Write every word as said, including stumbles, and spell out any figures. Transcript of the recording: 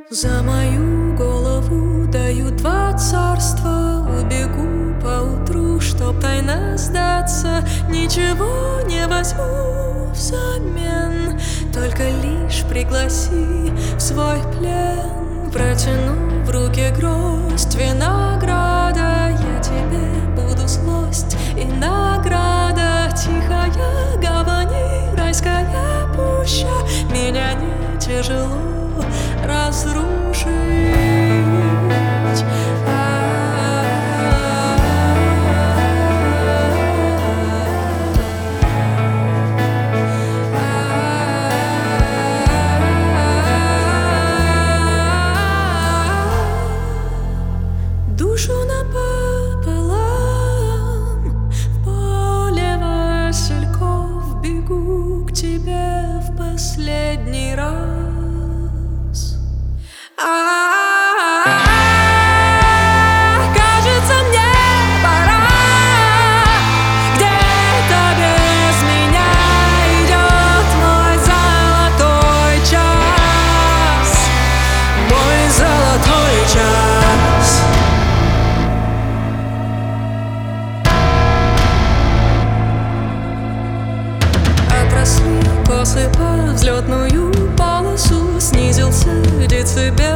За мою голову даю два царства. Убегу поутру, чтоб тайно сдаться. Ничего не возьму взамен, только лишь пригласи в свой плен. Протяну в руки гроздь винограда. Я тебе буду злость и награда. Тихая гавань, райская пуща. Меня не тяжело разрушить. Душу напополам в поле васильков бегу к тебе в последний раз. Косы по взлетную полосу, снизился децибел.